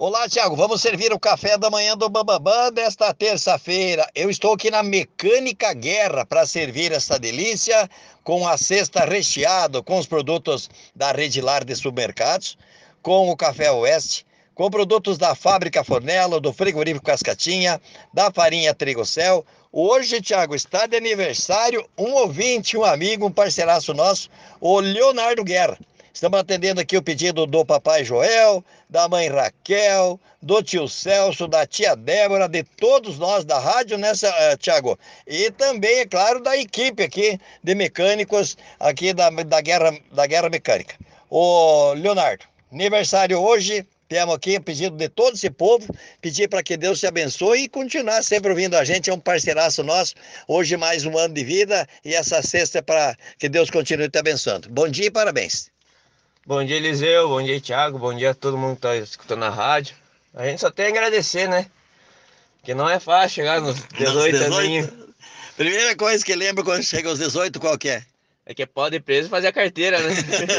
Olá, Thiago. Vamos servir o café da manhã do Bambambam desta terça-feira. Eu estou aqui na Mecânica Guerra para servir essa delícia com a cesta recheada com os produtos da Rede Lar de Supermercados, com o Café Oeste, com produtos da Fábrica Fornello, do Frigorífico Cascatinha, da Farinha Trigocel. Hoje, Thiago, está de aniversário um ouvinte, um amigo, um parceiraço nosso, o Leonardo Guerra. Estamos atendendo aqui o pedido do papai Joel, da mãe Raquel, do tio Celso, da tia Débora, de todos nós da rádio, né, Thiago? E também, é claro, da equipe aqui de mecânicos aqui da Guerra Mecânica. Ô, Leonardo, aniversário hoje, temos aqui o pedido de todo esse povo, pedir para que Deus te abençoe e continuar sempre ouvindo a gente, é um parceiraço nosso. Hoje mais um ano de vida e essa sexta é para que Deus continue te abençoando. Bom dia e parabéns. Bom dia, Eliseu. Bom dia, Thiago. Bom dia a todo mundo que tá escutando a rádio. A gente só tem a agradecer, né? Que não é fácil chegar nos Nos 18 aninhos. 18? Primeira coisa que lembra quando chega aos 18, qual que é? É que é pode ir preso e fazer a carteira, né?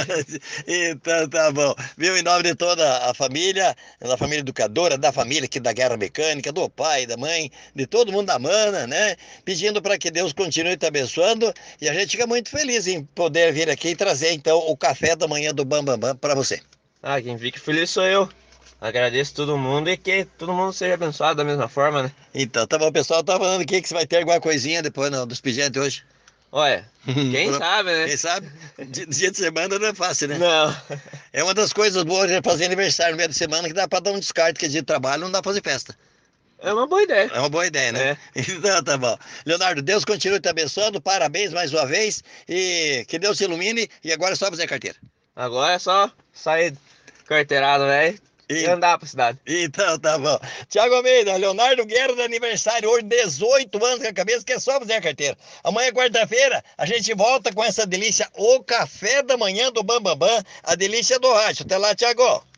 Então tá bom. Viu? Em nome de toda a família, da família educadora, da família aqui da Guerra Mecânica, do pai, da mãe, de todo mundo da mana, né? Pedindo para que Deus continue te abençoando e a gente fica muito feliz em poder vir aqui e trazer então o café da manhã do Bambambam para você. Ah, quem fica feliz sou eu. Agradeço todo mundo e que todo mundo seja abençoado da mesma forma, né? Então, tá bom, pessoal, tá falando aqui que você vai ter alguma coisinha depois dos pedidos hoje. Olha, quem sabe, né? Quem sabe? Dia de semana não é fácil, né? Não. É uma das coisas boas de fazer aniversário no meio de semana que dá pra dar um descarte, que é dia de trabalho não dá pra fazer festa. É uma boa ideia. É uma boa ideia, né? É. Então tá bom. Leonardo, Deus continue te abençoando, parabéns mais uma vez e que Deus te ilumine. E agora é só fazer carteira. Agora é só sair carteirado, velho, e E- andar pra cidade. Então tá bom. Tiago Almeida, Leonardo Guerra de aniversário hoje, 18 anos com a cabeça, que é só fazer a carteira. Amanhã, quarta-feira, a gente volta com essa delícia, o café da manhã do Bambambam, a delícia do rádio. Até lá, Tiago.